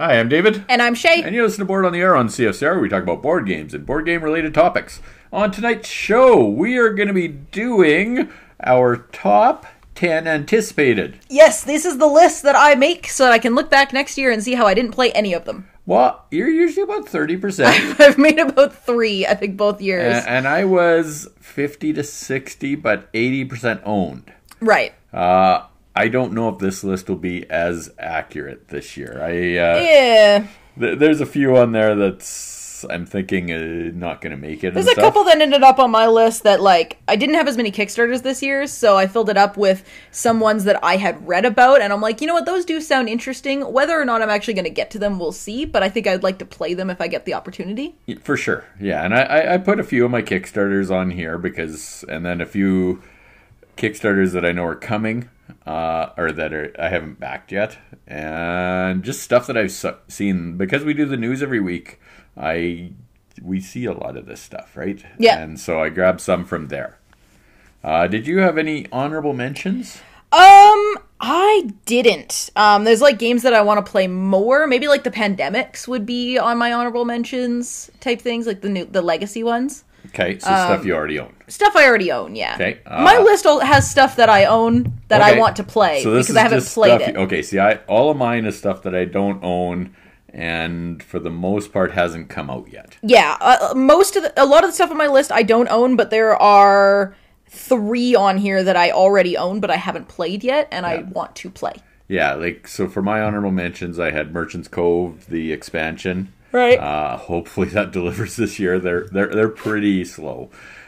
Hi, I'm David. And I'm Shay. And you listen to Board on the Air on CFCR, where we talk about board games and board game-related topics. On tonight's show, we are going to be doing our top 10 anticipated. Yes, this is the list that I make so that I can look back next year and see how I didn't play any of them. Well, you're usually about 30%. I've made about 3, I think, both years. And I was 50 to 60, but 80% owned. Right. I don't know if this list will be as accurate this year. Yeah. There's a few on there that's, I'm thinking, not going to make it. There's a couple that ended up on my list that, I didn't have as many Kickstarters this year, so I filled it up with some ones that I had read about, and I'm like, you know what, those do sound interesting. Whether or not I'm actually going to get to them, we'll see, but I think I'd like to play them if I get the opportunity. For sure, yeah, and I put a few of my Kickstarters on here and then a few Kickstarters that I know are coming, or that I haven't backed yet, and just stuff that I've seen, because we do the news every week. We see a lot of this stuff, right? Yeah. And so I grabbed some from there. Did you have any honorable mentions? I didn't. There's games that I want to play more. Maybe the Pandemics would be on my honorable mentions type things, the legacy ones. Okay, so stuff you already own. Stuff I already own, yeah. Okay. My list has stuff that I own that I want to play, so because I haven't played it. Okay, see, all of mine is stuff that I don't own, and for the most part hasn't come out yet. Yeah, a lot of the stuff on my list I don't own, but there are 3 on here that I already own, but I haven't played yet, and I want to play. Yeah, so for my honorable mentions, I had Merchant's Cove, the expansion. Right. Hopefully that delivers this year. They're pretty slow.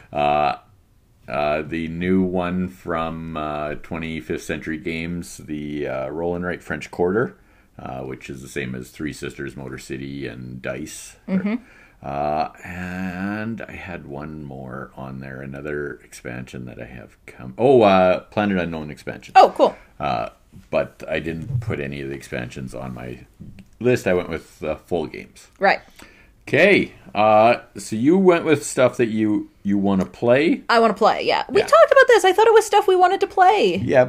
The new one from 25th Century Games, the Roll and Write French Quarter, which is the same as Three Sisters, Motor City, and Dice. Mm-hmm. And I had one more on there, another expansion that I have come. Planet Unknown expansion. Oh, cool. But I didn't put any of the expansions on my list. I went with full games. Right. Okay. So you went with stuff that you want to play? I want to play, yeah. We talked about this. I thought it was stuff we wanted to play. Yeah.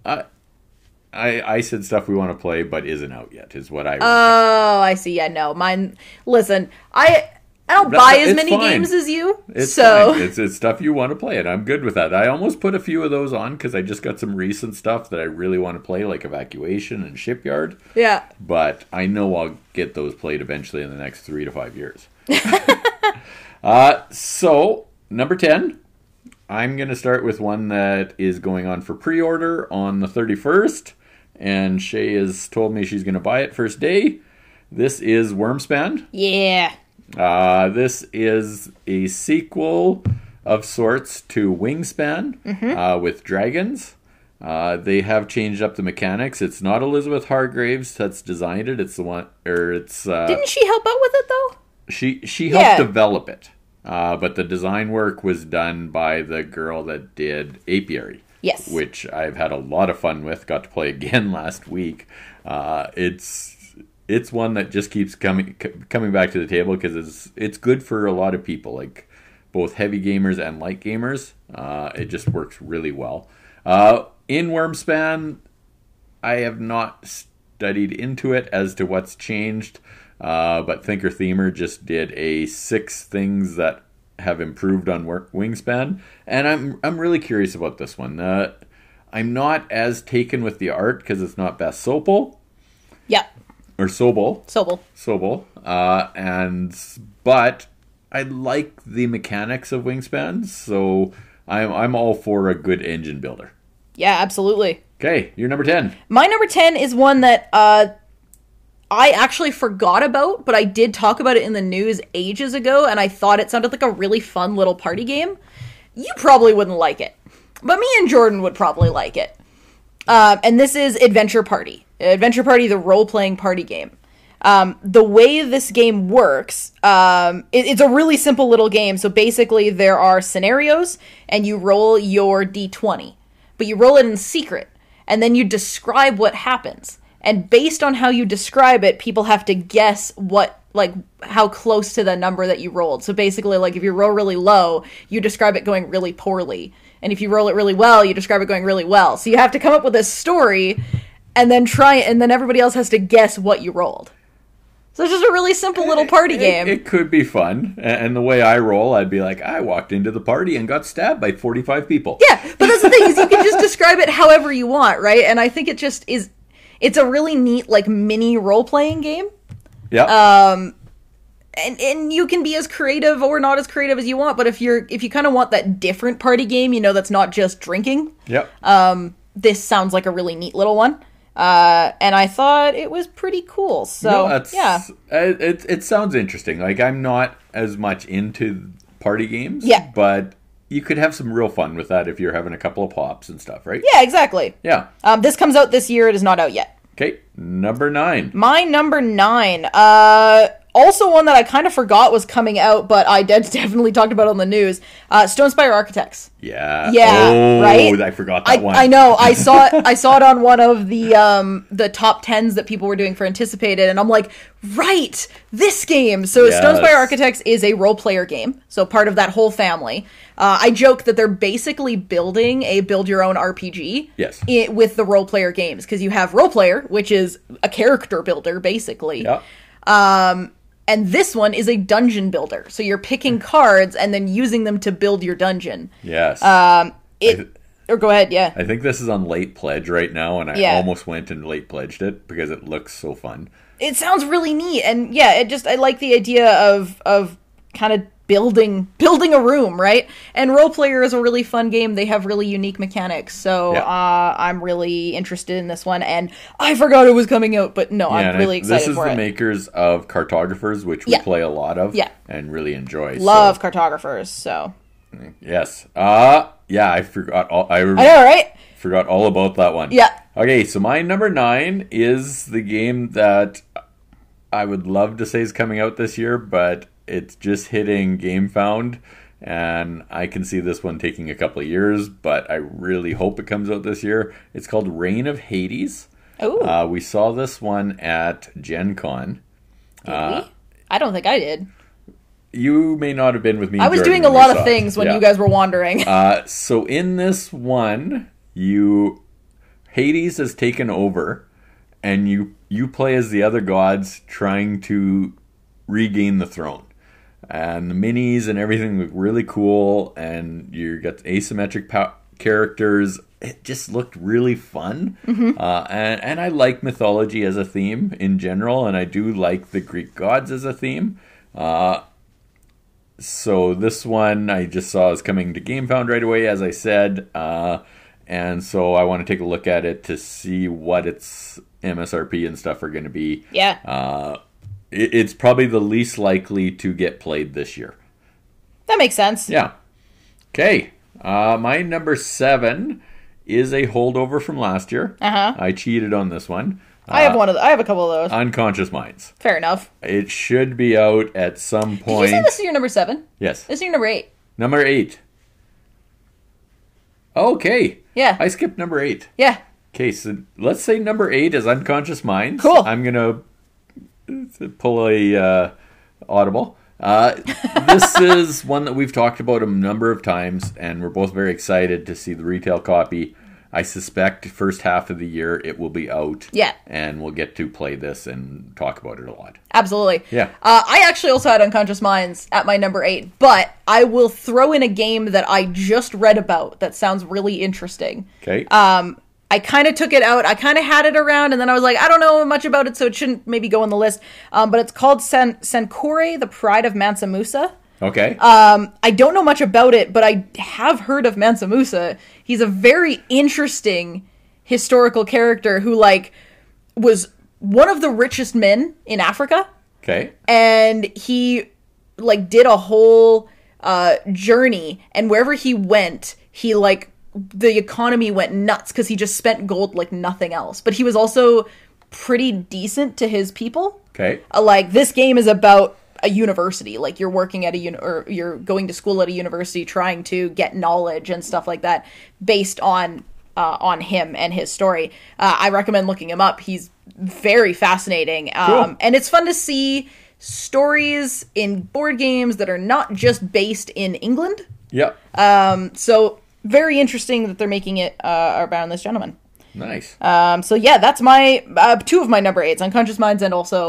I said stuff we want to play, but isn't out yet, is what I remember. Oh, I see. Yeah, no. Mine, listen, I don't buy as many games as you. It's fine. It's stuff you want to play, and I'm good with that. I almost put a few of those on because I just got some recent stuff that I really want to play, like Evacuation and Shipyard. Yeah. But I know I'll get those played eventually in the next 3 to 5 years. So, number 10, I'm going to start with one that is going on for pre-order on the 31st, and Shay has told me she's going to buy it first day. This is Wyrmspan. Yeah. This is a sequel of sorts to Wingspan, with dragons. They have changed up the mechanics. It's not Elizabeth Hargraves that's designed it. It's the one, didn't she help out with it though? She helped develop it, but the design work was done by the girl that did Apiary. Yes, which I've had a lot of fun with. Got to play again last week. It's one that just keeps coming back to the table because it's good for a lot of people, both heavy gamers and light gamers. It just works really well. In Wyrmspan, I have not studied into it as to what's changed, but Thinker Themer just did a 6 things that have improved on Wingspan, and I'm really curious about this one. I'm not as taken with the art because it's not Beth Sobel. Yep. Or Sobel. But I like the mechanics of Wingspan, so I'm all for a good engine builder. Yeah, absolutely. Okay, your number 10. My number 10 is one that I actually forgot about, but I did talk about it in the news ages ago, and I thought it sounded like a really fun little party game. You probably wouldn't like it, but me and Jordan would probably like it. And this is Adventure Party. Adventure Party, the role-playing party game. The way this game works, it's a really simple little game. So basically there are scenarios, and you roll your D20. But you roll it in secret, and then you describe what happens. And based on how you describe it, people have to guess how close to the number that you rolled. So basically, if you roll really low, you describe it going really poorly. And if you roll it really well, you describe it going really well. So you have to come up with a story, and then everybody else has to guess what you rolled. So it's just a really simple little party game. It could be fun. And the way I roll, I'd be like, I walked into the party and got stabbed by 45 people. Yeah, but that's the thing, is you can just describe it however you want, right? And I think it just is, it's a really neat, like, mini role-playing game. Yeah. And you can be as creative or not as creative as you want, but if you kind of want that different party game, that's not just drinking. Yep. This sounds like a really neat little one. And I thought it was pretty cool. So, yeah. It sounds interesting. Like, I'm not as much into party games. Yeah. But you could have some real fun with that if you're having a couple of pops and stuff, right? Yeah, exactly. Yeah. This comes out this year. It is not out yet. Okay, number 9. My number 9. Also one that I kind of forgot was coming out, but I definitely talked about it on the news. Stone Spire Architects. Yeah. Yeah, right? I forgot that one. I know. I saw it on one of the top 10s that people were doing for Anticipated, and I'm like, right, this game. So Yes. Stone Spire Architects is a role-player game, so part of that whole family. I joke that they're basically building a build-your-own RPG Yes. with the role-player games, because you have Role Player, which is a character builder, basically. Yeah. And this one is a dungeon builder. So you're picking cards and then using them to build your dungeon. Yes. Or go ahead, yeah. I think this is on late pledge right now, and I almost went and late pledged it because it looks so fun. It sounds really neat, and yeah, I like the idea of kind of building a room, right? And Role Player is a really fun game. They have really unique mechanics, so I'm really interested in this one. And I forgot it was coming out, but no, I'm really excited for it. This is the makers of Cartographers, which we play a lot of, and really enjoy. Love Cartographers, so yes, I forgot all. I know, right? Forgot all about that one. Yeah. Okay, so my number 9 is the game that I would love to say is coming out this year, but it's just hitting GameFound, and I can see this one taking a couple of years, but I really hope it comes out this year. It's called Reign of Hades. Oh. We saw this one at Gen Con. Did we? I don't think I did. You may not have been with me. I was doing a lot of things when you guys were wandering. So in this one, Hades has taken over, and you play as the other gods trying to regain the throne. And the minis and everything look really cool, and you got asymmetric characters. It just looked really fun. Mm-hmm. And I like mythology as a theme in general, and I do like the Greek gods as a theme. So this one I just saw is coming to GameFound right away, as I said. And so I want to take a look at it to see what its MSRP and stuff are going to be. Yeah. It's probably the least likely to get played this year. That makes sense. Yeah. Okay. My number 7 is a holdover from last year. I cheated on this one. I have a couple of those. Unconscious Minds. Fair enough. It should be out at some point. Did you say this is your number 7? Yes. This is your number 8. Number 8. Okay. Yeah. I skipped number 8. Yeah. Okay, so let's say number 8 is Unconscious Minds. Cool. I'm going to pull a audible. This is one that we've talked about a number of times, and we're both very excited to see the retail copy. I suspect first half of the year it will be out. Yeah. And we'll get to play this and talk about it a lot. Absolutely. Yeah. I actually also had Unconscious Minds at my number 8, but I will throw in a game that I just read about that sounds really interesting. Okay. I kind of took it out. I kind of had it around, and then I was like, I don't know much about it, so it shouldn't maybe go on the list. But it's called Senkore, The Pride of Mansa Musa. Okay. I don't know much about it, but I have heard of Mansa Musa. He's a very interesting historical character who, was one of the richest men in Africa. Okay. And he, did a whole journey, and wherever he went, the economy went nuts because he just spent gold like nothing else. But he was also pretty decent to his people. Okay. This game is about a university. You're working at or you're going to school at a university trying to get knowledge and stuff like that based on him and his story. I recommend looking him up. He's very fascinating. Cool. And it's fun to see stories in board games that are not just based in England. Yep. So very interesting that they're making it around this gentleman. Nice. So yeah, that's my 2 of my number 8s, Unconscious Minds and also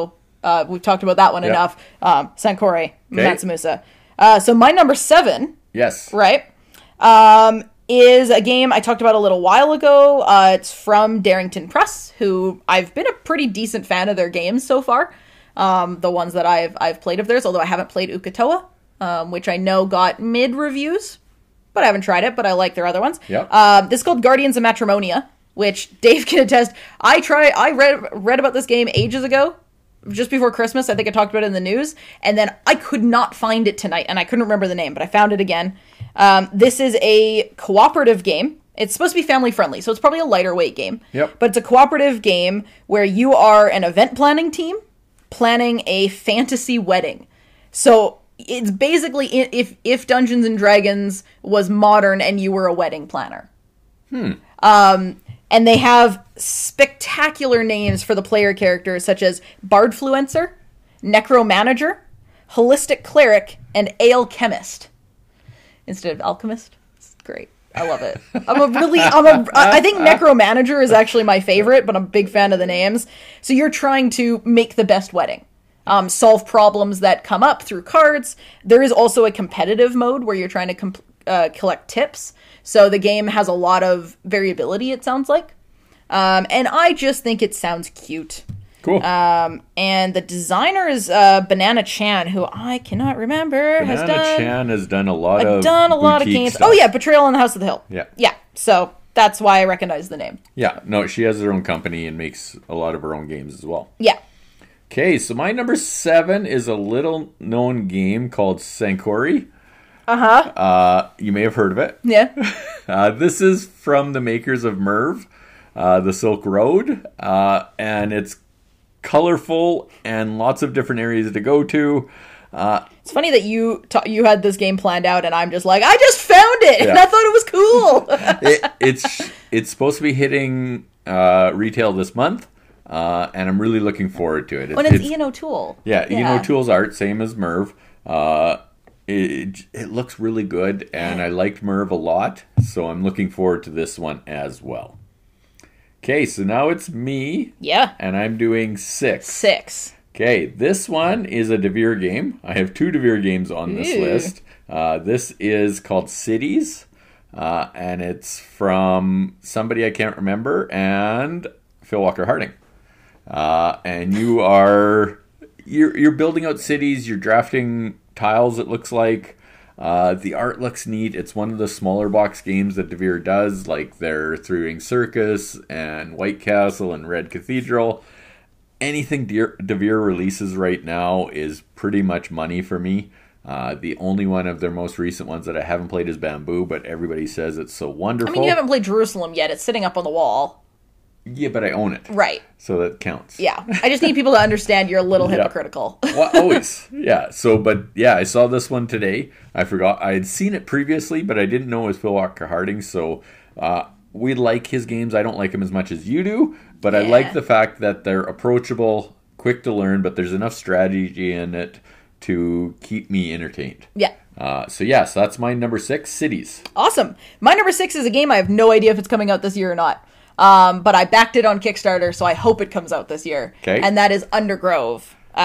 We've talked about that one Yep. enough. Sankore Okay. Matsumoto. So my number 7, Yes. right, is a game I talked about a little while ago. It's from Darrington Press, who I've been a pretty decent fan of their games so far. The ones that I've played of theirs, although I haven't played Ukatoa, which I know got mid reviews, but I haven't tried it. But I like their other ones. Yep. This is called Guardians of Matrimonia, which Dave can attest. I read about this game ages ago, just before Christmas. I think I talked about it in the news, and then I could not find it tonight, and I couldn't remember the name, but I found it again. This is a cooperative game. It's supposed to be family friendly, so it's probably a lighter weight game. Yep. But it's a cooperative game where you are an event planning team planning a fantasy wedding. So it's basically if Dungeons and Dragons was modern and you were a wedding planner. And they have spectacular names for the player characters, such as Bardfluencer, Necromanager, Holistic Cleric, and Ale Chemist instead of Alchemist. It's great. I love it. I think Necromanager is actually my favorite, but I'm a big fan of the names. So you're trying to make the best wedding. Solve problems that come up through cards. There is also a competitive mode where you're trying to collect tips. So the game has a lot of variability, it sounds like. And I just think it sounds cute. Cool. And the designer is Banana Chan, who I cannot remember. Chan has done a lot of games. stuff. Oh yeah, Betrayal on the House of the Hill. Yeah. Yeah. So that's why I recognize the name. Yeah, no, she has her own company and makes a lot of her own games as well. Yeah. Okay, so my number 7 is a little known game called Sankore. You may have heard of it. Yeah. This is from the makers of Merv, the Silk Road, and it's colorful and lots of different areas to go to. It's funny that you had this game planned out, and I'm just like, I just found it, and I thought it was cool. It's supposed to be hitting retail this month, and I'm really looking forward to it. When it's Ian O'Toole. Yeah, Ian O'Toole's art, same as Merv. It looks really good, and I liked Merv a lot, so I'm looking forward to this one as well. Okay, so now it's me. Yeah. And I'm doing 6. 6. Okay, this one is a Devere game. I have 2 Devere games on this list. This is called Cities, and it's from somebody I can't remember, and Phil Walker Harding. And you're building out cities, you're drafting tiles, it looks like. The art looks neat. It's one of the smaller box games that Devere does, like their Three Ring Circus and White Castle and Red Cathedral. Anything Devere releases right now is pretty much money for me. The only one of their most recent ones that I haven't played is Bamboo, but everybody says it's so wonderful. I mean, you haven't played Jerusalem yet. It's sitting up on the wall. Yeah, but I own it. Right. So that counts. Yeah. I just need people to understand you're a little hypocritical. Well, always. Yeah. So, but yeah, I saw this one today. I forgot. I had seen it previously, but I didn't know it was Phil Walker Harding. So we like his games. I don't like him as much as you do, but I like the fact that they're approachable, quick to learn, but there's enough strategy in it to keep me entertained. Yeah. So that's my number 6, Cities. Awesome. My number 6 is a game I have no idea if it's coming out this year or not. But I backed it on Kickstarter, so I hope it comes out this year. Okay. And that is Undergrove.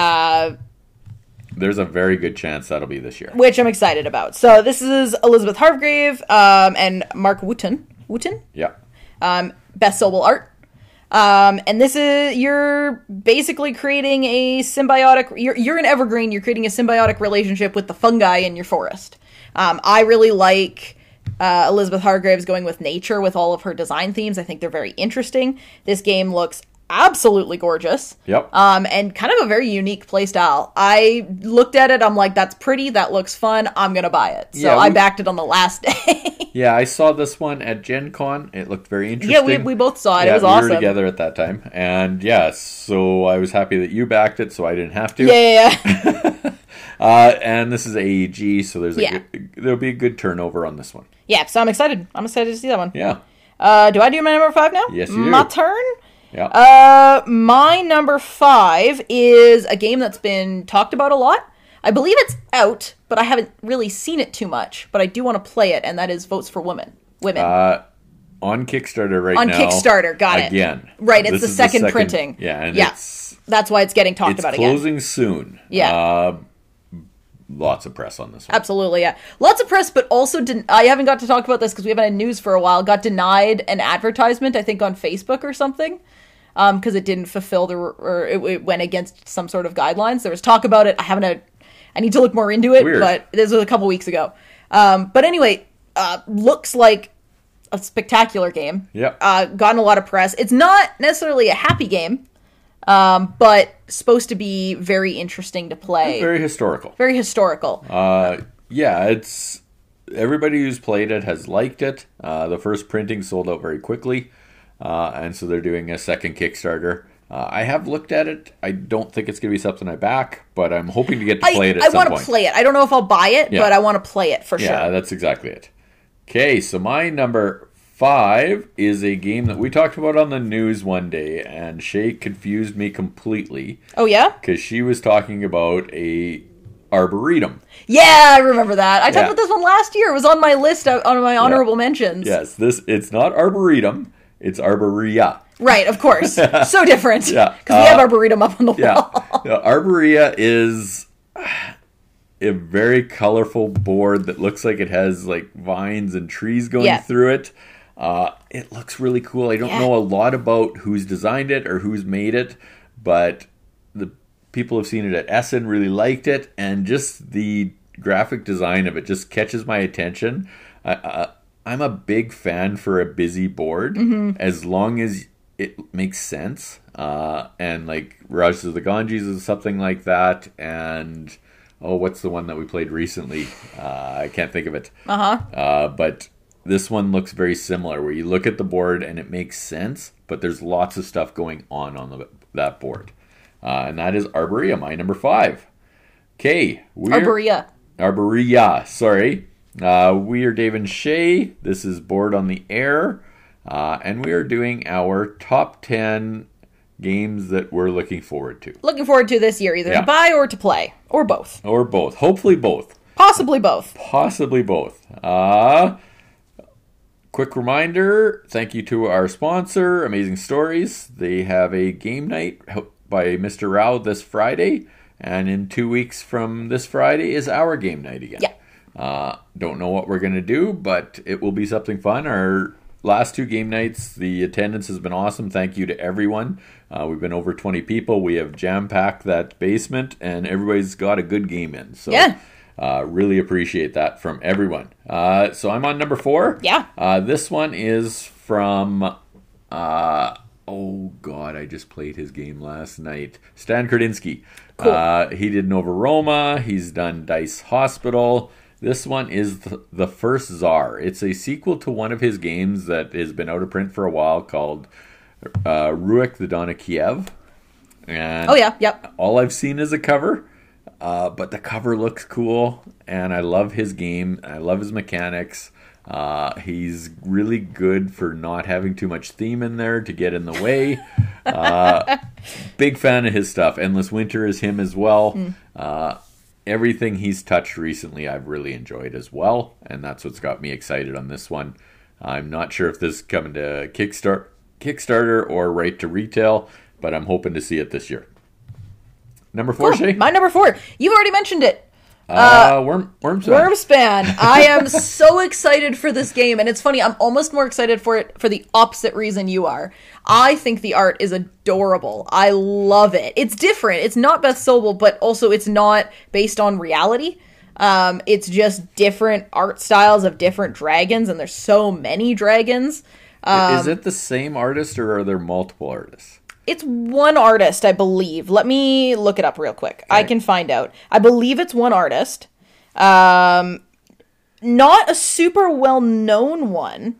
There's a very good chance that'll be this year. Which I'm excited about. So this is Elizabeth Hargrave and Mark Wooten. Wooten? Yeah. Best Sobel art. And this is, you're basically creating a symbiotic, you're an evergreen, you're creating a symbiotic relationship with the fungi in your forest. I really like Elizabeth Hargrave's going with nature with all of her design themes. I think they're very interesting. This game looks absolutely gorgeous. Yep. And kind of a very unique play style. I looked at it, I'm like, that's pretty, that looks fun, I'm gonna buy it. So I backed it on the last day. Yeah, I saw this one at Gen Con. It looked very interesting. Yeah, we both saw it. Yeah, it was awesome. We were together at that time. And so I was happy that you backed it, so I didn't have to. Yeah. And this is AEG, so there'll be a good turnover on this one. Yeah, so I'm excited. I'm excited to see that one. Yeah. Do I do my number 5 now? Yes, you do. My turn? Yeah. My number 5 is a game that's been talked about a lot. I believe it's out, but I haven't really seen it too much. But I do want to play it, and that is Votes for Women. On Kickstarter now. On Kickstarter, got it. Again. Right, it's the second printing. Yeah, and yeah. it's that's why it's getting talked It's about again. closing soon. Yeah. Lots of press on this one. Absolutely, yeah. Lots of press, but also I haven't got to talk about this because we haven't had news for a while. Got denied an advertisement, I think, on Facebook or something, because it didn't fulfill or it went against some sort of guidelines. There was talk about it. I need to look more into it, Weird. but this was a couple weeks ago. But anyway, looks like a spectacular game. Yep. Gotten a lot of press. It's not necessarily a happy game, but supposed to be very interesting to play. Very historical. Very historical. Yeah, it's everybody who's played it has liked it. The first printing sold out very quickly, and so they're doing a second Kickstarter. I have looked at it. I don't think it's going to be something I back, but I'm hoping to get to play it at some point. I want to play it. I don't know if I'll buy it, but I want to play it for sure. Yeah, that's exactly it. Okay, so my number 5 is a game that we talked about on the news one day, and Shay confused me completely. Oh, yeah? Because she was talking about a Arboretum. Yeah, I remember that. I talked about this one last year. It was on my list, on my honorable mentions. Yes, it's not Arboretum, it's Arborea. Right, of course. So different. Yeah. Because we have Arboretum up on the wall. Yeah. Arborea is a very colorful board that looks like it has like vines and trees going through it. It looks really cool. I don't know a lot about who's designed it or who's made it, but the people who've seen it at Essen really liked it, and just the graphic design of it just catches my attention. I'm a big fan for a busy board, as long as it makes sense. And like Rajas of the Ganges is something like that, and what's the one that we played recently? I can't think of it. But this one looks very similar, where you look at the board and it makes sense, but there's lots of stuff going on that board. And that is Arborea, my number 5. Okay. Arborea, sorry. We are Dave and Shay. This is Board on the Air. And we are doing our top 10 games that we're looking forward to. Looking forward to this year, either to buy or to play. Or both. Or both. Hopefully both. Possibly both. Possibly both. Quick reminder, thank you to our sponsor, Amazing Stories. They have a game night by Mr. Rao this Friday. And in 2 weeks from this Friday is our game night again. Yeah. Don't know what we're going to do, but it will be something fun. Our last 2 game nights, the attendance has been awesome. Thank you to everyone. We've been over 20 people. We have jam-packed that basement, and everybody's got a good game in. So really appreciate that from everyone. So I'm on number 4. Yeah. This one is from... oh, God, I just played his game last night. Stan Kredinsky. Cool. He did Nova Roma. He's done Dice Hospital. This one is The First Tsar. It's a sequel to one of his games that has been out of print for a while called Rurik the Dawn of Kiev. And all I've seen is a cover, but the cover looks cool, and I love his game. I love his mechanics. He's really good for not having too much theme in there to get in the way. Big fan of his stuff. Endless Winter is him as well. Everything he's touched recently I've really enjoyed as well, and that's what's got me excited on this one. I'm not sure if this is coming to Kickstarter or right to retail, but I'm hoping to see it this year. Number 4, Shay? My number 4. You've already mentioned it. Wormspan. Wormspan. I am so excited for this game, and it's funny, I'm almost more excited for it for the opposite reason you are. I think the art is adorable. I love it. It's different. It's not Beth Sobel, but also it's not based on reality. It's just different art styles of different dragons, and there's so many dragons. Is it the same artist, or are there multiple artists? It's one artist, I believe. Let me look it up real quick. Okay. I can find out. I believe it's one artist. Not a super well-known one.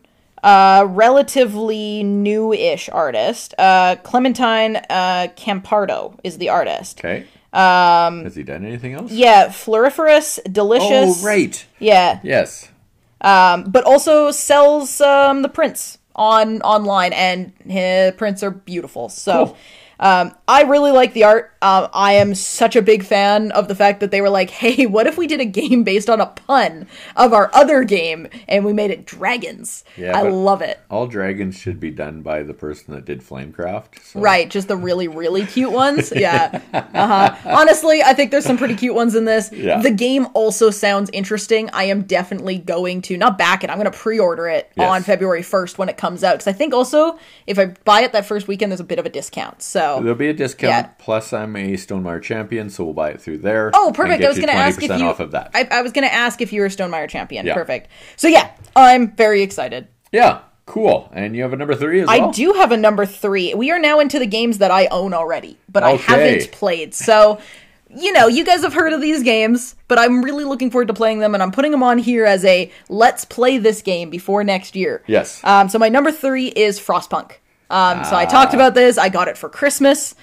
Relatively new-ish artist. Clementine Campardo is the artist. Okay. Has he done anything else? Yeah, Floriferous, Delicious. Oh, right. Yeah. Yes. But also sells the prints online, and his prints are beautiful. So, cool. I really like the art. I am such a big fan of the fact that they were like, hey, what if we did a game based on a pun of our other game and we made it dragons? Yeah, I love it. All dragons should be done by the person that did Flamecraft. So. Right, just the really, really cute ones. Yeah. Honestly, I think there's some pretty cute ones in this. Yeah. The game also sounds interesting. I am definitely going to, not back it, I'm going to pre-order it on February 1st when it comes out. Because I think also, if I buy it that first weekend, there's a bit of a discount. So there'll be a discount. Plus, I'm a Stonemaier champion, so we'll buy it through there. Oh, perfect. I was going to ask if you... off of that. I was going to ask if you were a Stonemaier champion. Yeah. Perfect. So yeah, I'm very excited. Yeah, cool. And you have a number 3 as well? I do have a number 3. We are now into the games that I own already, but I haven't played. So, you guys have heard of these games, but I'm really looking forward to playing them, and I'm putting them on here as a let's play this game before next year. Yes. So my number 3 is Frostpunk. So I talked about this. I got it for Christmas.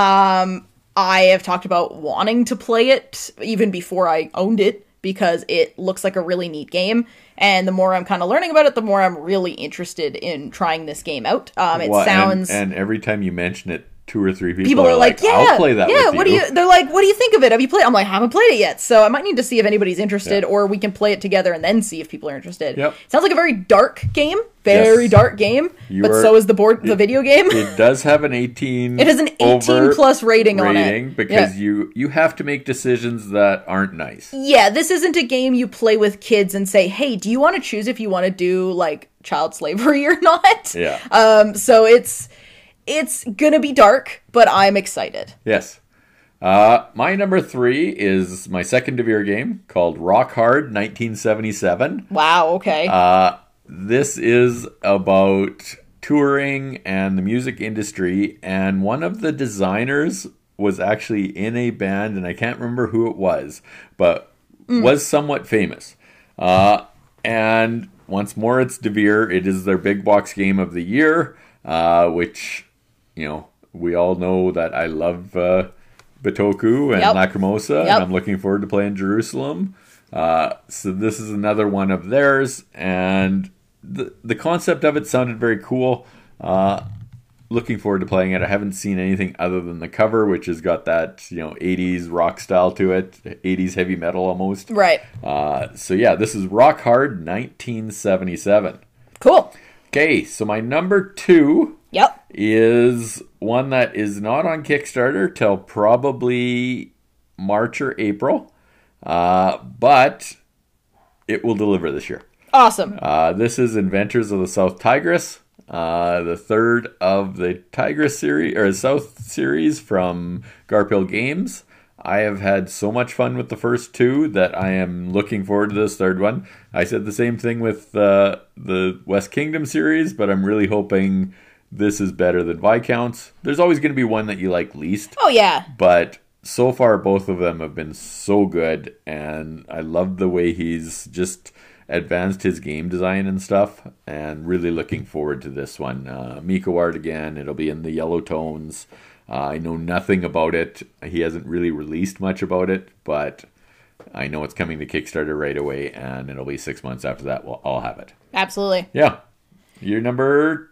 I have talked about wanting to play it even before I owned it because it looks like a really neat game. And the more I'm kind of learning about it, the more I'm really interested in trying this game out. Sounds... And every time you mention it, 2 or 3 people are like, yeah, I'll play that with you. They're like, what do you think of it? Have you played? I'm like, I haven't played it yet. So I might need to see if anybody's interested or we can play it together and then see if people are interested. Yep. Sounds like a very dark game. Very dark game. So is the video game. It does have an 18. It has an 18 plus rating on it. Because you have to make decisions that aren't nice. Yeah, this isn't a game you play with kids and say, hey, do you want to choose if you want to do like child slavery or not? Yeah. So it's gonna be dark, but I'm excited. Yes. My number 3 is my second Devere game called Rock Hard 1977. Wow, okay. This is about touring and the music industry, and one of the designers was actually in a band, and I can't remember who it was, but was somewhat famous. And once more, it's Devere. It is their big box game of the year, which... we all know that I love Bitoku and Lacrimosa, and I'm looking forward to playing Jerusalem. So this is another one of theirs, and the concept of it sounded very cool. Looking forward to playing it. I haven't seen anything other than the cover, which has got that 80s rock style to it, 80s heavy metal almost. Right. So yeah, this is Rock Hard 1977. Cool. Okay, so my number 2 is one that is not on Kickstarter till probably March or April, but it will deliver this year. Awesome. This is Inventors of the South Tigris, the third of the Tigris series, or South series from Garphill Games. I have had so much fun with the first 2 that I am looking forward to this third one. I said the same thing with the West Kingdom series, but I'm really hoping this is better than Viscounts. There's always going to be one that you like least. Oh, yeah. But so far, both of them have been so good, and I love the way he's just advanced his game design and stuff, and really looking forward to this one. Miko art again. It'll be in the yellow tones. I know nothing about it. He hasn't really released much about it, but I know it's coming to Kickstarter right away, and it'll be 6 months after that. I'll have it. Absolutely. Yeah. Your number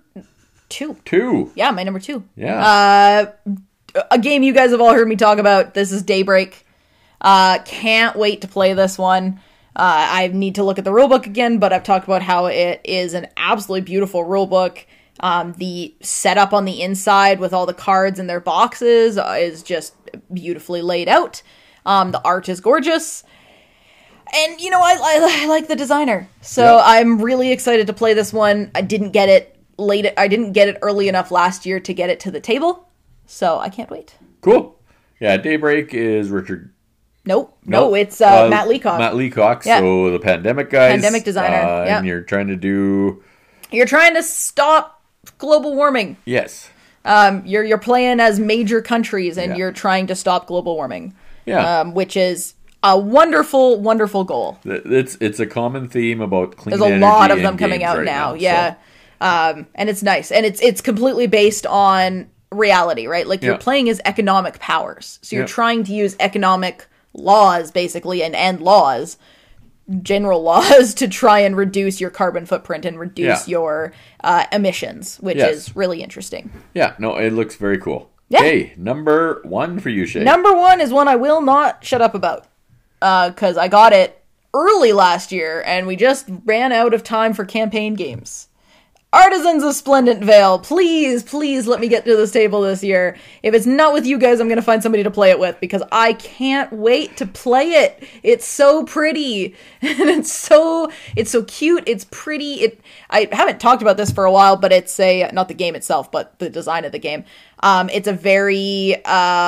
2. Yeah, my number 2. Yeah. A game you guys have all heard me talk about. This is Daybreak. Can't wait to play this one. I need to look at the rulebook again, but I've talked about how it is an absolutely beautiful rulebook. The setup on the inside with all the cards in their boxes is just beautifully laid out. The art is gorgeous. And, I like the designer. So I'm really excited to play this one. I didn't get it early enough last year to get it to the table. So I can't wait. Cool. Yeah, Daybreak is Richard... Nope. No, it's Matt Leacock. Matt Leacock, so the Pandemic guys. Pandemic designer, And you're trying to do... You're trying to stop global warming. Yes. You're playing as major countries, and you're trying to stop global warming. Yeah. Which is a wonderful, wonderful goal. It's a common theme about clean energy. There's a lot of them coming out right now. Yeah. So. And it's nice. And it's completely based on reality, right? Like, you're playing as economic powers. So you're trying to use economic laws, basically, and laws, general laws, to try and reduce your carbon footprint and reduce your emissions, which is really interesting. Yeah, no, it looks very cool. Yeah. Okay, number 1 for you, Shay. Number 1 is one I will not shut up about. Because I got it early last year, and we just ran out of time for campaign games. Artisans of Splendent Vale, please let me get to this table this year. If it's not with you guys, I'm going to find somebody to play it with, because I can't wait to play it. It's so pretty, and it's so cute, it's pretty. I haven't talked about this for a while, but it's not the game itself, but the design of the game. It's a very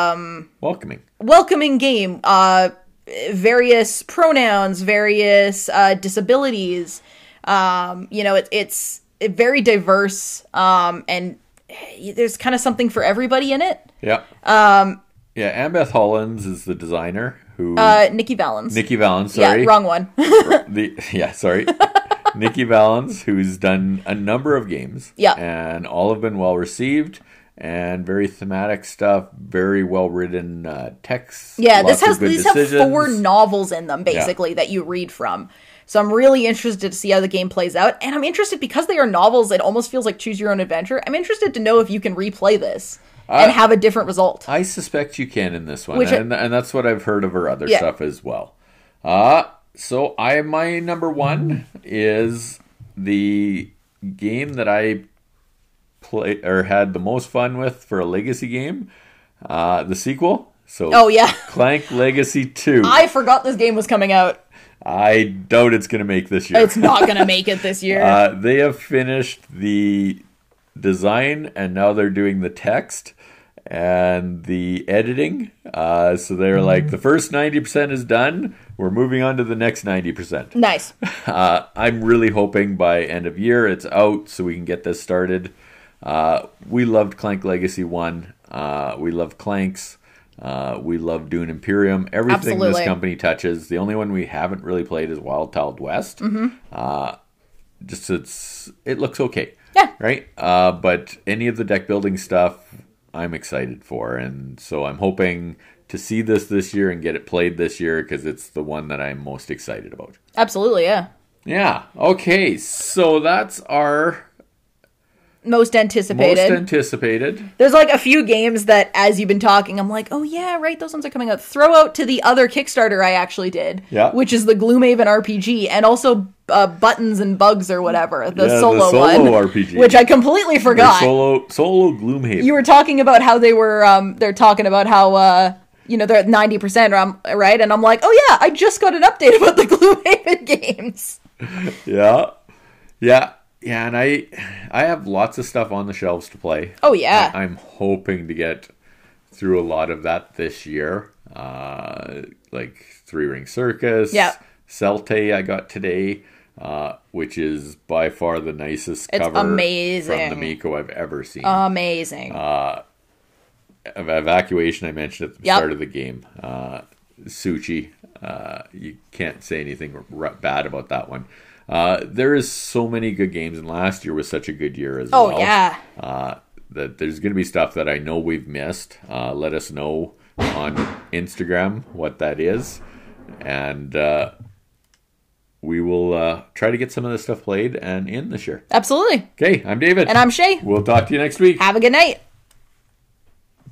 welcoming game. Various pronouns, various disabilities. It's very diverse, and there's kind of something for everybody in it. Yeah. Annabeth Hollins is the designer. Who? Nikki Valens. Nikki Valens, sorry. Yeah, wrong one. Sorry. Nikki Valens, who's done a number of games. Yeah. And all have been well received. And very thematic stuff, very well written text. Yeah, these have 4 decisions. novels in them, basically, that you read from. So I'm really interested to see how the game plays out. And I'm interested, because they are novels, it almost feels like choose your own adventure. I'm interested to know if you can replay this and have a different result. I suspect you can in this one. And that's what I've heard of her other stuff as well. So my number 1 is the game that I play or had the most fun with for a legacy game, the sequel. So Clank Legacy 2. I forgot this game was coming out. I doubt it's going to make this year. It's not going to make it this year. They have finished the design, and now they're doing the text and the editing. So they're like, the first 90% is done. We're moving on to the next 90%. Nice. I'm really hoping by end of year it's out so we can get this started. We loved Clank Legacy 1. We love Clanks. We love Dune Imperium. Everything this company touches. The only one we haven't really played is Wild Tiled West. It looks okay. Yeah. Right? But any of the deck building stuff, I'm excited for. And so I'm hoping to see this year and get it played this year, because it's the one that I'm most excited about. Absolutely, yeah. Yeah. Okay, so that's our most anticipated. There's like a few games that, as you've been talking, I'm like, oh yeah, right, those ones are coming out. Throw out to the other Kickstarter I actually did, which is the Gloomhaven RPG, and also Buttons and Bugs or whatever, the solo one, RPG, which I completely forgot. Solo Gloomhaven. You were talking about how they were, they're talking about how they're at 90%, right? And I'm like, oh yeah, I just got an update about the Gloomhaven games. Yeah, and I have lots of stuff on the shelves to play. Oh, yeah. I'm hoping to get through a lot of that this year. Like Three Ring Circus. Yeah. Celte I got today, which is by far the nicest cover amazing. from the Miko I've ever seen. Amazing. Evacuation I mentioned at the start of the game. Suchi. You can't say anything bad about that one. There is so many good games, and last year was such a good year as well. Oh, yeah. That there's going to be stuff that I know we've missed. Let us know on Instagram what that is, and we will try to get some of this stuff played and in this year. Absolutely. Okay, I'm David. And I'm Shay. We'll talk to you next week. Have a good night.